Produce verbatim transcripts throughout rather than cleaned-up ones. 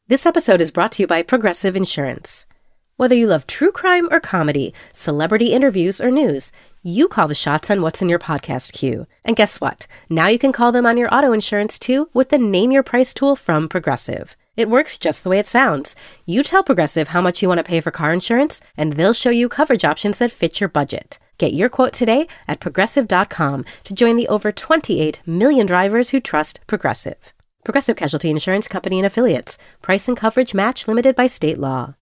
This episode is brought to you by Progressive Insurance. Whether you love true crime or comedy, celebrity interviews or news, you call the shots on what's in your podcast queue. And guess what? Now you can call them on your auto insurance too with the Name Your Price tool from Progressive. It works just the way it sounds. You tell Progressive how much you want to pay for car insurance, and they'll show you coverage options that fit your budget. Get your quote today at progressive dot com to join the over twenty-eight million drivers who trust Progressive. Progressive Casualty Insurance Company and Affiliates. Price and coverage match limited by state law.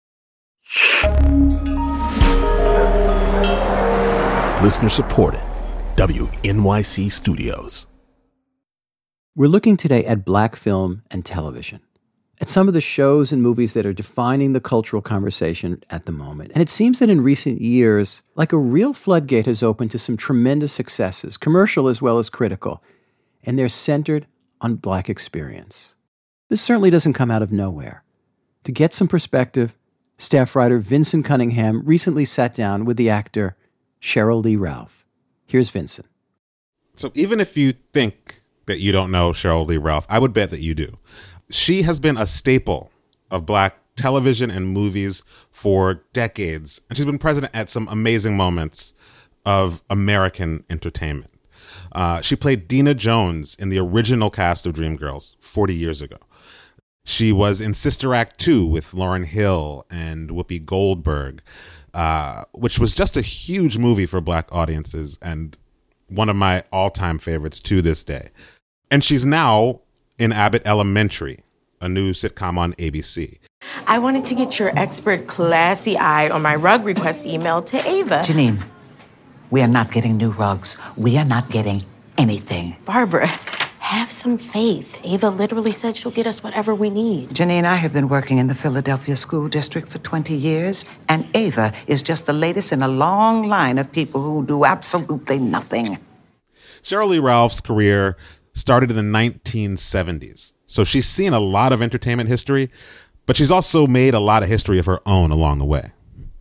Listener supported. W N Y C Studios. We're looking today at Black film and television, at some of the shows and movies that are defining the cultural conversation at the moment. And it seems that in recent years, like a real floodgate has opened to some tremendous successes, commercial as well as critical, and they're centered on Black experience. This certainly doesn't come out of nowhere. To get some perspective, staff writer Vincent Cunningham recently sat down with the actor Sheryl Lee Ralph. Here's Vincent. So even if you think that you don't know Sheryl Lee Ralph, I would bet that you do. She has been a staple of Black television and movies for decades, and she's been present at some amazing moments of American entertainment. Uh, she played Dina Jones in the original cast of Dreamgirls forty years ago. She was in Sister Act two with Lauryn Hill and Whoopi Goldberg, uh, which was just a huge movie for Black audiences and one of my all-time favorites to this day. And she's now in Abbott Elementary, a new sitcom on A B C. I wanted to get your expert classy eye on my rug request email to Ava. Janine, we are not getting new rugs. We are not getting anything. Barbara, have some faith. Ava literally said she'll get us whatever we need. Janine, I have been working in the Philadelphia School District for twenty years, and Ava is just the latest in a long line of people who do absolutely nothing. Sheryl Lee Ralph's career started in the nineteen seventies, so she's seen a lot of entertainment history, but she's also made a lot of history of her own along the way.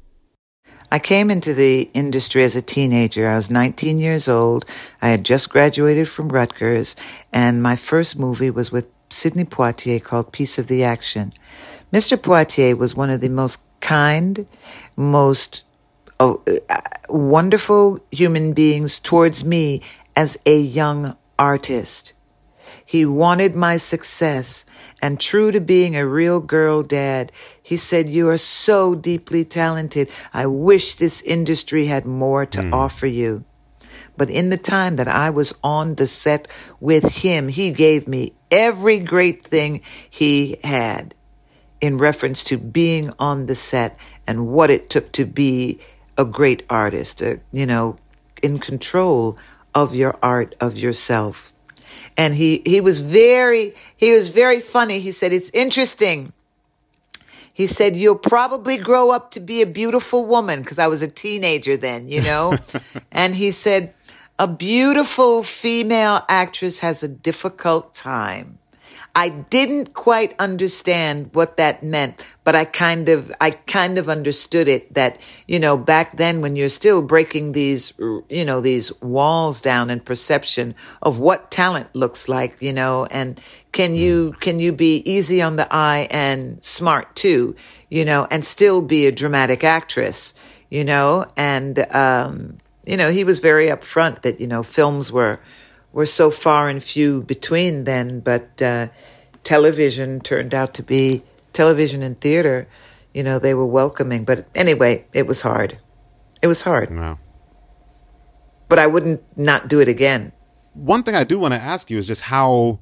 I came into the industry as a teenager. I was nineteen years old. I had just graduated from Rutgers, and my first movie was with Sidney Poitier called Piece of the Action. Mister Poitier was one of the most kind, most oh, uh, wonderful human beings towards me as a young artist. He wanted my success, and true to being a real girl dad, he said, "You are so deeply talented. I wish this industry had more to mm. offer you." But in the time that I was on the set with him, he gave me every great thing he had in reference to being on the set and what it took to be a great artist, uh, you know, in control of your art, of yourself. And he, he was very, he was very funny. He said, "It's interesting." He said, "You'll probably grow up to be a beautiful woman," because I was a teenager then, you know. And he said, "A beautiful female actress has a difficult time." I didn't quite understand what that meant, but I kind of, I kind of understood it that, you know, back then when you're still breaking these, you know, these walls down in perception of what talent looks like, you know, and can you, can you be easy on the eye and smart too, you know, and still be a dramatic actress, you know, and, um, you know, he was very upfront that, you know, films were, were so far and few between then, but uh, television turned out to be, television and theater, you know, they were welcoming. But anyway, it was hard. It was hard. Wow. But I wouldn't not do it again. One thing I do want to ask you is just how,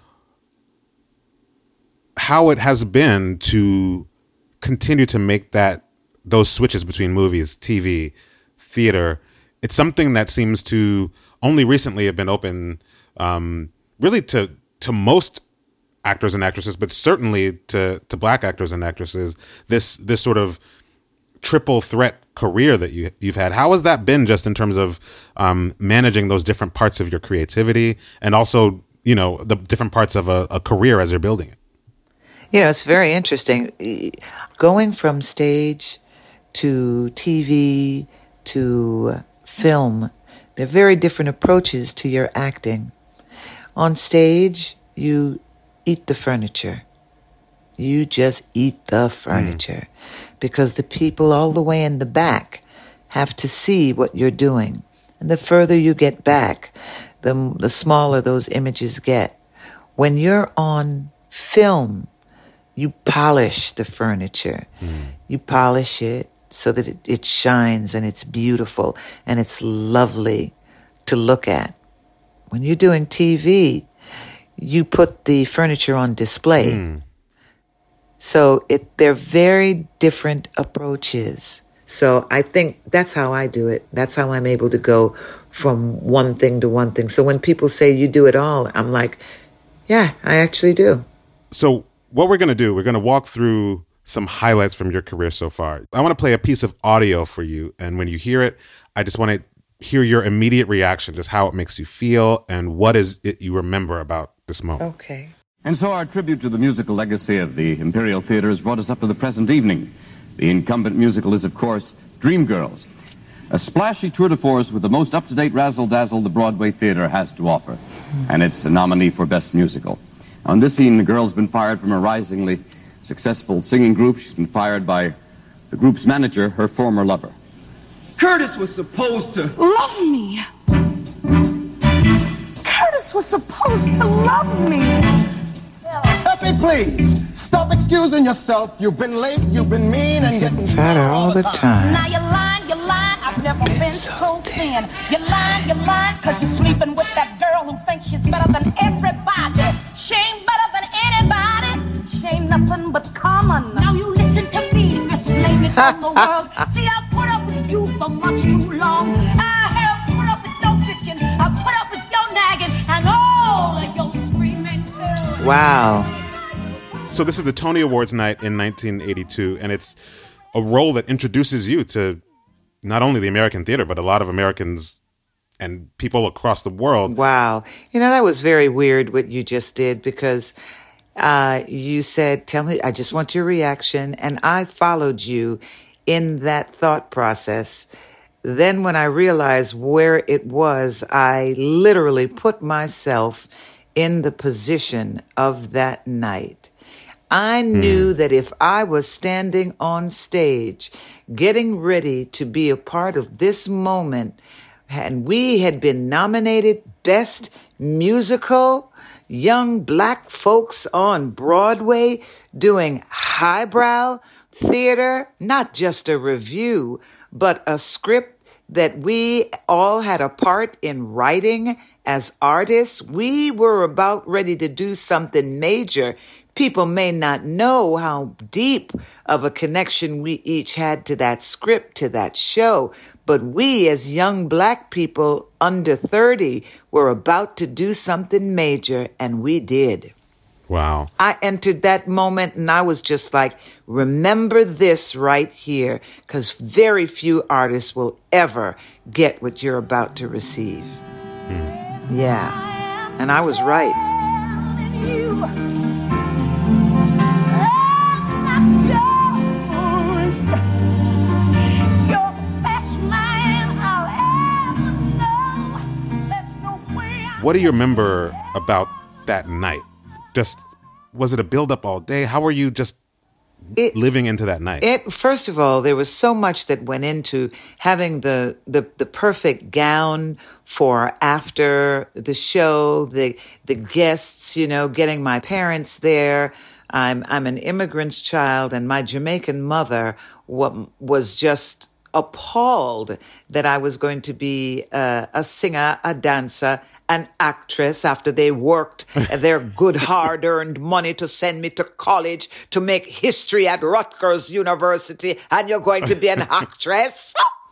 how it has been to continue to make that, those switches between movies, T V, theater. It's something that seems to only recently have been open, um, really to to most actors and actresses, but certainly to to Black actors and actresses. This this sort of triple threat career that you you've had. How has that been, just in terms of um, managing those different parts of your creativity, and also, you know, the different parts of a, a career as you're building it? You know, it's very interesting going from stage to T V to film. They're very different approaches to your acting. On stage, you eat the furniture. You just eat the furniture mm. because the people all the way in the back have to see what you're doing. And the further you get back, the, the smaller those images get. When you're on film, you polish the furniture. Mm. You polish it so that it, it shines and it's beautiful and it's lovely to look at. When you're doing T V, you put the furniture on display. Mm. So it, they're very different approaches. So I think that's how I do it. That's how I'm able to go from one thing to one thing. So when people say you do it all, I'm like, yeah, I actually do. So what we're going to do, we're going to walk through some highlights from your career so far. I want to play a piece of audio for you. And when you hear it, I just want to hear your immediate reaction, just how it makes you feel and what is it you remember about this moment. Okay. And so our tribute to the musical legacy of the Imperial Theater has brought us up to the present evening. The incumbent musical is, of course, Dreamgirls, a splashy tour de force with the most up-to-date razzle-dazzle the Broadway Theater has to offer. And it's a nominee for Best Musical. On this scene, the girl's been fired from a risingly successful singing group. She's been fired by the group's manager, her former lover. Curtis was supposed to love me. Curtis was supposed to love me. Pepe, please, stop excusing yourself. You've been late, you've been mean, and getting fatter all the time. Now you're lying, you're lying. I've never been, been so, so thin. thin. You're lying, you're lying, because you're sleeping with that girl who thinks she's better than everybody. She ain't better than anybody. She ain't nothing but common. Now you listen to me, Miss Blame It on the World. See, I put up with you for much too long. I have put up with your bitching. I put up with your nagging and all of your screaming too. Wow. So this is the Tony Awards night in nineteen eighty-two, and it's a role that introduces you to not only the American theater, but a lot of Americans and people across the world. Wow. You know, that was very weird what you just did, because uh, you said, tell me, I just want your reaction. And I followed you in that thought process. Then when I realized where it was, I literally put myself in the position of that night. I knew mm. that if I was standing on stage, getting ready to be a part of this moment, and we had been nominated Best Musical, young black folks on Broadway doing highbrow theater, not just a review, but a script that we all had a part in writing as artists. We were about ready to do something major. People may not know how deep of a connection we each had to that script, to that show, but we as young black people under thirty were about to do something major, and we did. Wow. I entered that moment and I was just like, remember this right here, because very few artists will ever get what you're about to receive. Hmm. Yeah. And I was right. What do you remember about that night? Just, was it a build-up all day? How were you just it, living into that night? It first of all, there was so much that went into having the, the, the perfect gown for after the show, the the guests, you know, getting my parents there. I'm I'm an immigrant's child, and my Jamaican mother was just appalled that I was going to be uh, a singer, a dancer, an actress after they worked their good hard-earned money to send me to college to make history at Rutgers University, and you're going to be an actress?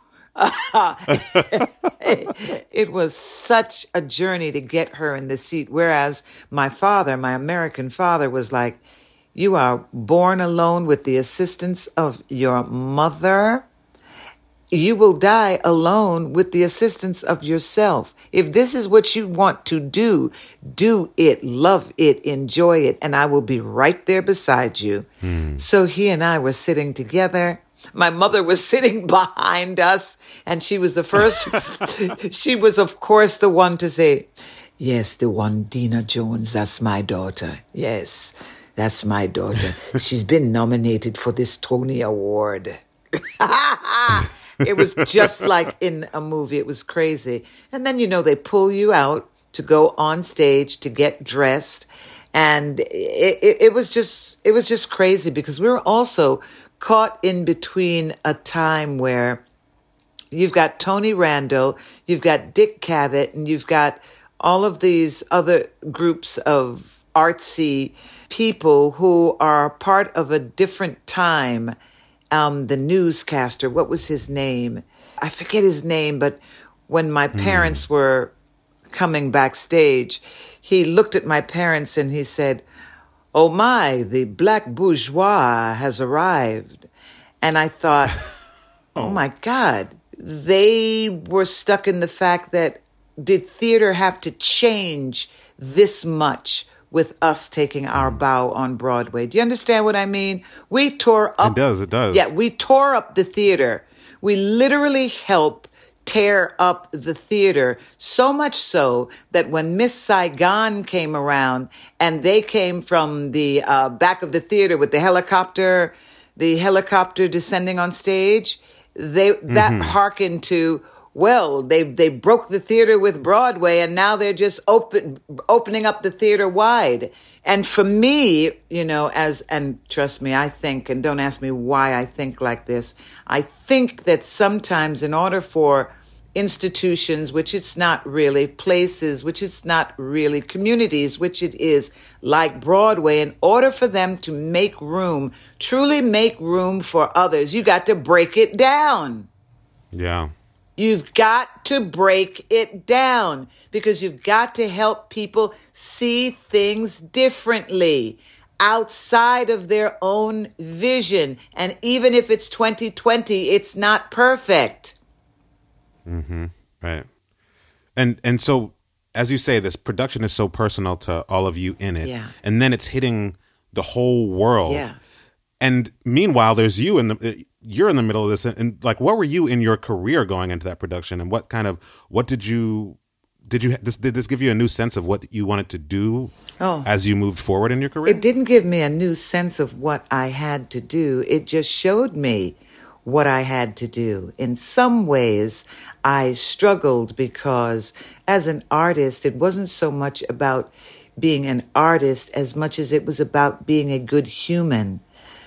It was such a journey to get her in the seat, whereas my father, my American father, was like, you are born alone with the assistance of your mother. You will die alone with the assistance of yourself. If this is what you want to do, do it, love it, enjoy it, and I will be right there beside you. Mm. So he and I were sitting together. My mother was sitting behind us, and she was the first. She was, of course, the one to say, yes, the one, Dina Jones, that's my daughter. Yes. That's my daughter. She's been nominated for this Tony Award. It was just like in a movie. It was crazy. And then, you know, they pull you out to go on stage to get dressed. And it, it, it was just, it was just crazy because we were also caught in between a time where you've got Tony Randall, you've got Dick Cavett, and you've got all of these other groups of artsy people who are part of a different time. Um, the newscaster, what was his name? I forget his name, but when my parents mm. were coming backstage, he looked at my parents and he said, "Oh my, the black bourgeois has arrived." And I thought, oh. oh my God, they were stuck in the fact that did theater have to change this much with us taking our bow on Broadway? Do you understand what I mean? We tore up. It does, it does. Yeah, we tore up the theater. We literally helped tear up the theater, so much so that when Miss Saigon came around and they came from the uh, back of the theater with the helicopter, the helicopter descending on stage, they that mm-hmm. hearkened to, well, they they broke the theater with Broadway and now they're just open opening up the theater wide. And for me, you know, as, and trust me, I think, and don't ask me why I think like this, I think that sometimes in order for institutions, which it's not really, places, which it's not really, communities, which it is, like Broadway, in order for them to make room, truly make room for others, you got to break it down. Yeah. You've got to break it down because you've got to help people see things differently outside of their own vision. And even if it's twenty twenty, it's not perfect. Mm-hmm. Right. And and so, as you say, this production is so personal to all of you in it. Yeah. And then it's hitting the whole world. Yeah. And meanwhile, there's you in the, you're in the middle of this. And, and like, what were you in your career going into that production? And what kind of, what did you, did you, this, did this give you a new sense of what you wanted to do oh, as you moved forward in your career? It didn't give me a new sense of what I had to do. It just showed me what I had to do. In some ways, I struggled because as an artist, it wasn't so much about being an artist as much as it was about being a good human.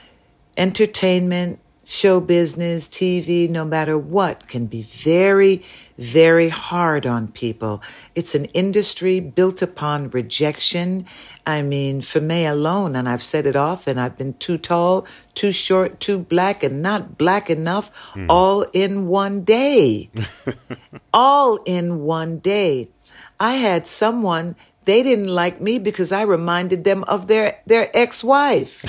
Entertainment, show business, T V, no matter what, can be very, very hard on people. It's an industry built upon rejection. I mean, for me alone, and I've said it often, I've been too tall, too short, too black, and not black enough, mm. all in one day. all in one day. I had someone, they didn't like me because I reminded them of their, their ex-wife.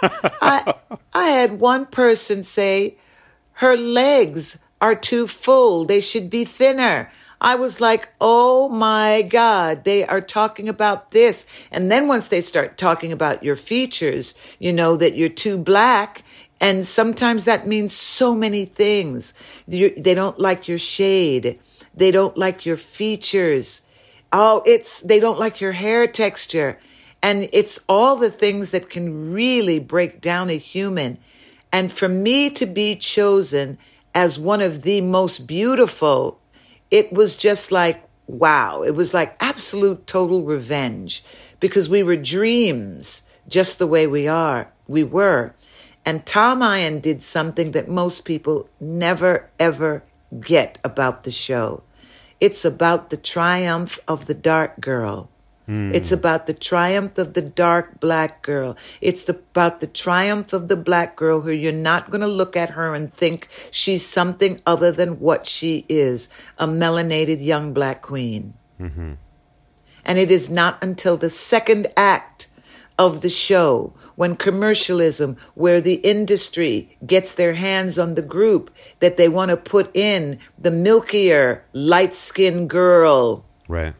I I had one person say, her legs are too full. They should be thinner. I was like, oh my God, they are talking about this. And then once they start talking about your features, you know that you're too black. And sometimes that means so many things. You're, they don't like your shade. They don't like your features. Oh, it's, they don't like your hair texture. And it's all the things that can really break down a human. And for me to be chosen as one of the most beautiful, it was just like, wow. It was like absolute total revenge because we were dreams just the way we are. We were. And Tom Eyen did something that most people never, ever get about the show. It's about the triumph of the dark girl. Mm. It's about the triumph of the dark black girl. It's the, about the triumph of the black girl who you're not going to look at her and think she's something other than what she is, a melanated young black queen. Mm-hmm. And it is not until the second act of the show, when commercialism, where the industry gets their hands on the group, that they want to put in the milkier, light-skinned girl. Right.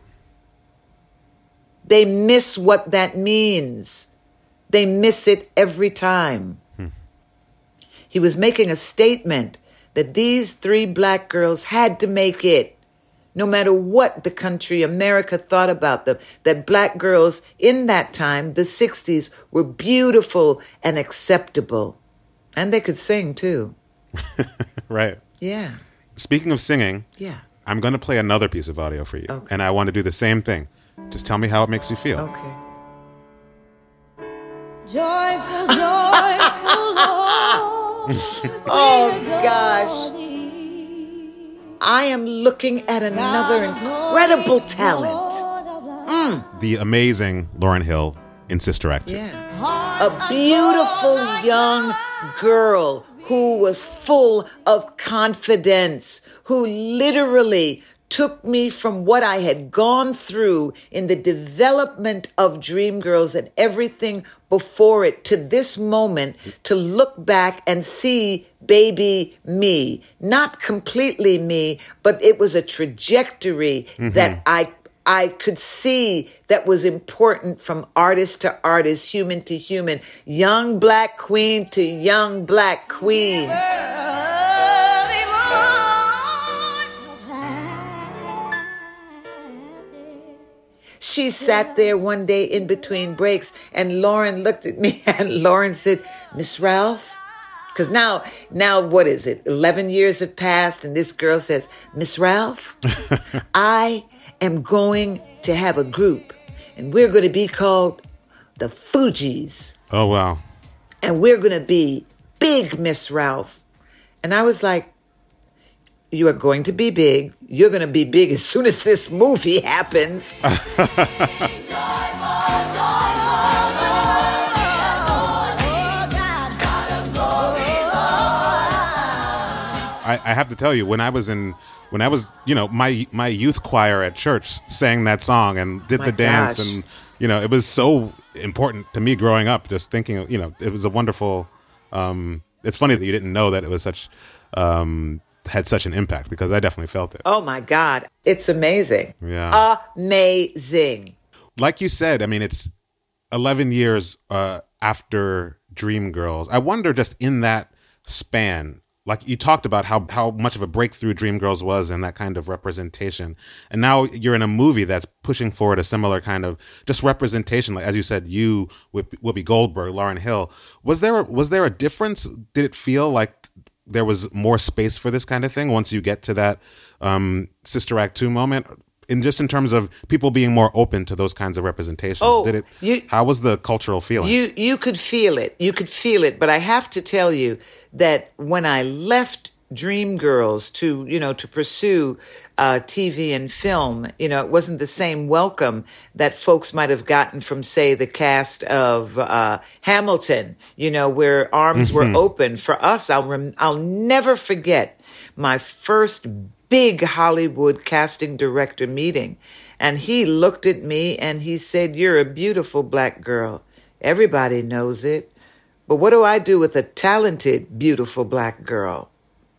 They miss what that means. They miss it every time. Hmm. He was making a statement that these three black girls had to make it. no matter what the country, America, thought about them, that black girls in that time, the sixties, were beautiful and acceptable. And they could sing, too. Right. Yeah. Speaking of singing, yeah, I'm going to play another piece of audio for you. Okay. And I want to do the same thing. Just tell me how it makes you feel. Okay. Joyful, joyful Lord. Oh, gosh. I am looking at another incredible talent. Mm. The amazing Lauryn Hill in Sister Act two. Yeah. A beautiful young girl who was full of confidence, who literally took me from what I had gone through in the development of Dreamgirls and everything before it to this moment to look back and see baby me. Not completely me, but it was a trajectory mm-hmm. that I I could see that was important from artist to artist, human to human, young black queen to young black queen. She sat there one day in between breaks, and Lauryn looked at me, and Lauryn said, Miss Ralph, because now, now what is it? eleven years have passed, and this girl says, Miss Ralph, I am going to have a group, and we're going to be called the Fugees. Oh, wow. And we're going to be big, Miss Ralph. And I was like, you are going to be big. You're going to be big as soon as this movie happens. I, I have to tell you, when I was in, when I was, you know, my my youth choir at church sang that song and did My the dance, gosh. and you know, it was so important to me growing up. Just thinking, you know, it was a wonderful. Um, it's funny that you didn't know that it was such um, had such an impact, because I definitely felt it. Oh my God, it's amazing. Yeah, amazing. Like you said, I mean, it's eleven years uh, after Dreamgirls. I wonder, just in that span. Like you talked about how, how much of a breakthrough Dreamgirls was and that kind of representation. And now you're in a movie that's pushing forward a similar kind of just representation. Like, as you said, you, Whoopi Goldberg, Lauryn Hill. Was there, was there a difference? Did it feel like there was more space for this kind of thing once you get to that um, Sister Act two moment? In just in terms of people being more open to those kinds of representations. Oh, Did it, you, how was the cultural feeling? You you could feel it. You could feel it. But I have to tell you that when I left Dreamgirls to, you know, to pursue uh, T V and film, you know, it wasn't the same welcome that folks might have gotten from, say, the cast of uh, Hamilton, you know, where arms Mm-hmm. were open. For us, I'll rem- I'll never forget my first big Hollywood casting director meeting. And he looked at me and he said, you're a beautiful black girl. Everybody knows it. But what do I do with a talented, beautiful black girl?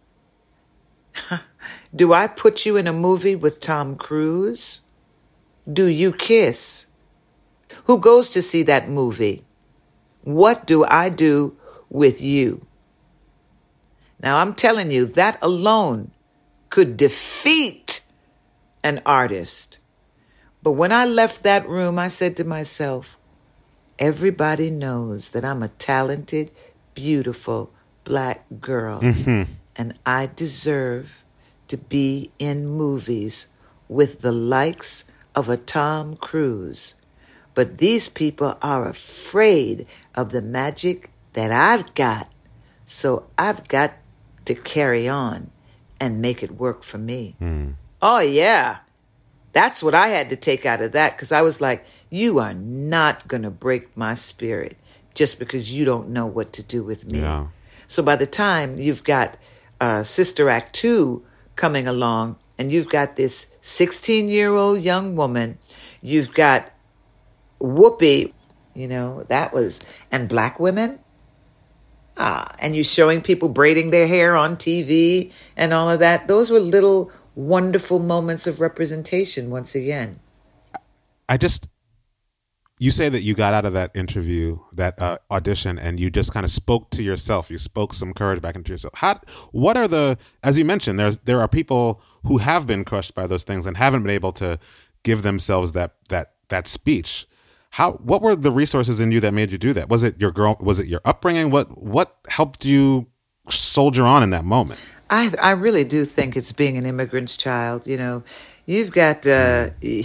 Do I put you in a movie with Tom Cruise? Do you kiss? Who goes to see that movie? What do I do with you? Now, I'm telling you, that alone could defeat an artist. But when I left that room, I said to myself, everybody knows that I'm a talented, beautiful black girl. Mm-hmm. And I deserve to be in movies with the likes of a Tom Cruise. But these people are afraid of the magic that I've got. So I've got to carry on and make it work for me. Mm. Oh, yeah. That's what I had to take out of that, because I was like, you are not going to break my spirit just because you don't know what to do with me. Yeah. So by the time you've got uh, Sister Act two coming along, and you've got this sixteen-year-old young woman, you've got Whoopi, you know, that was, and black women. Ah, and you showing people braiding their hair on T V and all of that. Those were little wonderful moments of representation once again. I just, You say that you got out of that interview, that uh, audition, and you just kind of spoke to yourself. You spoke some courage back into yourself. How? What are the, as you mentioned, there's there are people who have been crushed by those things and haven't been able to give themselves that that that speech. How? What were the resources in you that made you do that? Was it your girl? Was it your upbringing? What What helped you soldier on in that moment? I I really do think it's being an immigrant's child. You know, you've got. Uh,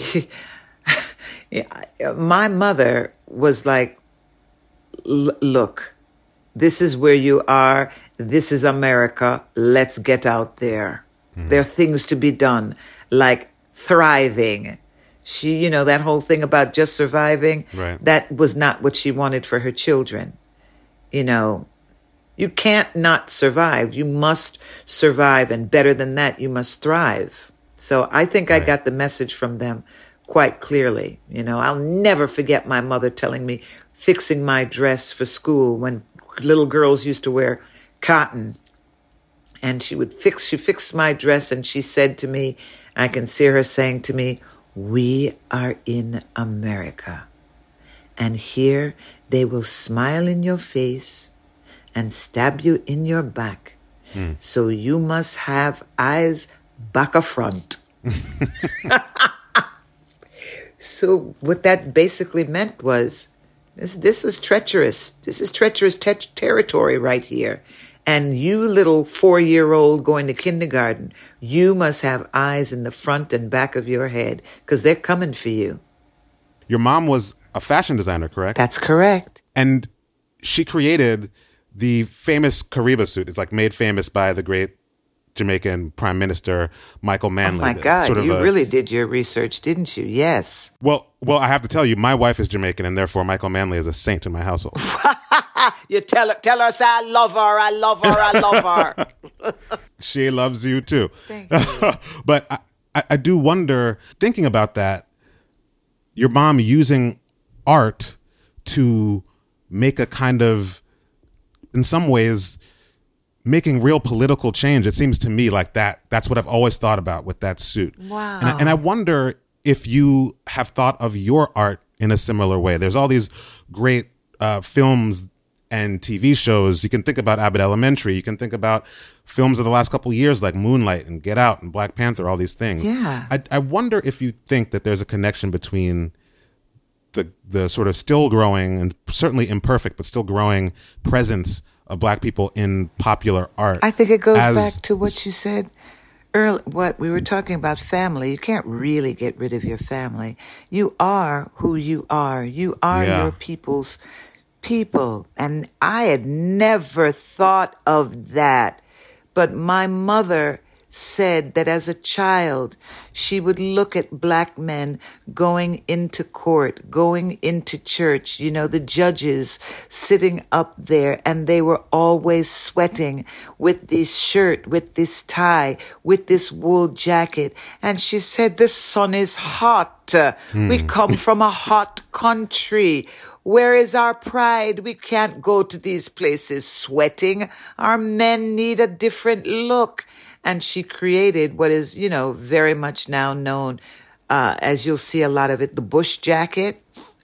My mother was like, look, this is where you are. This is America. Let's get out there. Mm-hmm. There are things to be done, like thriving. She, you know, that whole thing about just surviving, right. That was not what she wanted for her children. You know, you can't not survive. You must survive. And better than that, you must thrive. So I think right. I got the message from them quite clearly. You know, I'll never forget my mother telling me, fixing my dress for school when little girls used to wear cotton. And she would fix, she fixed my dress and she said to me, I can see her saying to me, we are in America. And here they will smile in your face and stab you in your back. Hmm. So you must have eyes back a front. So what that basically meant was, this this was treacherous. This is treacherous te- territory right here. And you little four-year-old going to kindergarten, you must have eyes in the front and back of your head because they're coming for you. Your mom was a fashion designer, correct? That's correct. And she created the famous Kariba suit. It's like made famous by the great Jamaican Prime Minister Michael Manley. Oh my God, sort of you a, really did your research, didn't you? Yes. Well, well, I have to tell you, my wife is Jamaican, and therefore Michael Manley is a saint in my household. You tell her, tell her, say, I love her, I love her, I love her. She loves you too. Thank you. But I, I, I do wonder, thinking about that, your mom using art to make a kind of, in some ways, making real political change. It seems to me like that. That's what I've always thought about with that suit. Wow. And I, and I wonder if you have thought of your art in a similar way. There's all these great uh, films and T V shows. You can think about Abbott Elementary. You can think about films of the last couple of years like Moonlight and Get Out and Black Panther, all these things. Yeah. I, I wonder if you think that there's a connection between the the sort of still growing and certainly imperfect, but still growing presence of Black people in popular art. I think it goes as, back to what you said earlier, what we were talking about family. You can't really get rid of your family. You are who you are. You are yeah. your people's people. And I had never thought of that. But my mother said that as a child, she would look at Black men going into court, going into church, you know, the judges sitting up there, and they were always sweating with this shirt, with this tie, with this wool jacket. And she said, the sun is hot. Mm. We come from a hot country. Where is our pride? We can't go to these places sweating. Our men need a different look. And she created what is, you know, very much now known, uh, as you'll see a lot of it, the bush jacket,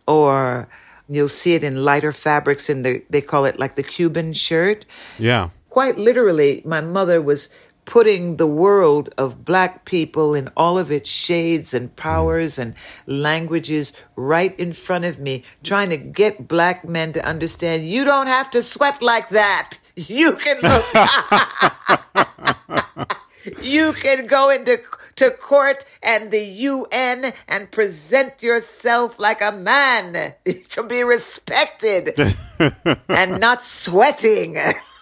or you'll see it in lighter fabrics in the, they call it like the Cuban shirt. Yeah. Quite literally, my mother was putting the world of Black people in all of its shades and powers and languages right in front of me, trying to get Black men to understand, you don't have to sweat like that. You can look. You can go into to court and the U N and present yourself like a man to be respected and not sweating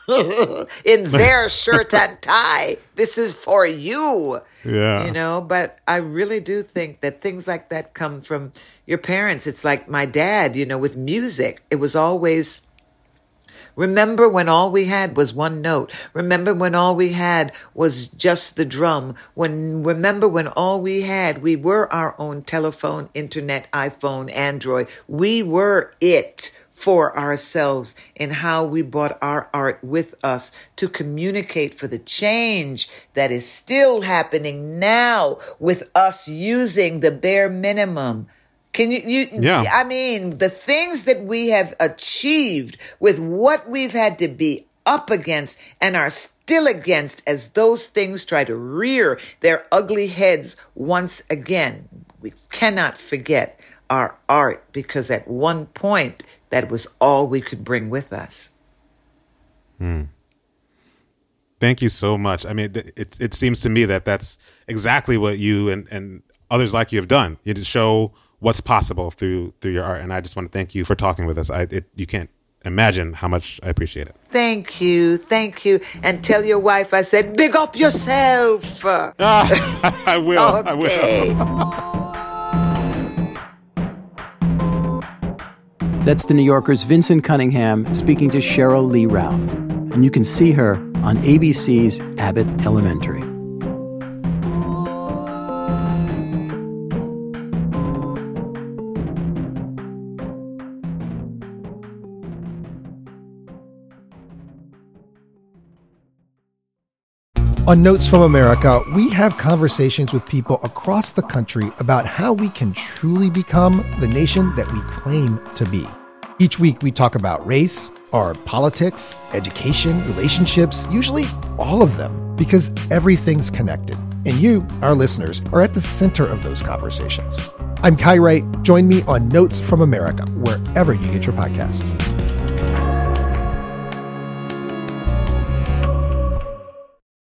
in their shirt and tie. This is for you. Yeah. You know, but I really do think that things like that come from your parents. It's like my dad, you know, with music. It was always, remember when all we had was one note. Remember when all we had was just the drum. When remember when all we had, we were our own telephone, internet, iPhone, Android. We were it for ourselves in how we brought our art with us to communicate for the change that is still happening now with us using the bare minimum. Can you, you, yeah. I mean, the things that we have achieved with what we've had to be up against and are still against as those things try to rear their ugly heads once again. We cannot forget our art, because at one point that was all we could bring with us. Hmm. Thank you so much. I mean, it it seems to me that that's exactly what you and, and others like you have done. You just show what's possible through through your art, and I just want to thank you for talking with us. I it, you can't imagine how much I appreciate it. Thank you, thank you, and tell your wife I said, big up yourself. Ah, I will. Okay. I will. That's the New Yorker's Vincent Cunningham speaking to Cheryl Lee Ralph. And you can see her on A B C's Abbott Elementary. On Notes from America, we have conversations with people across the country about how we can truly become the nation that we claim to be. Each week, we talk about race, our politics, education, relationships, usually all of them, because everything's connected. And you, our listeners, are at the center of those conversations. I'm Kai Wright. Join me on Notes from America, wherever you get your podcasts.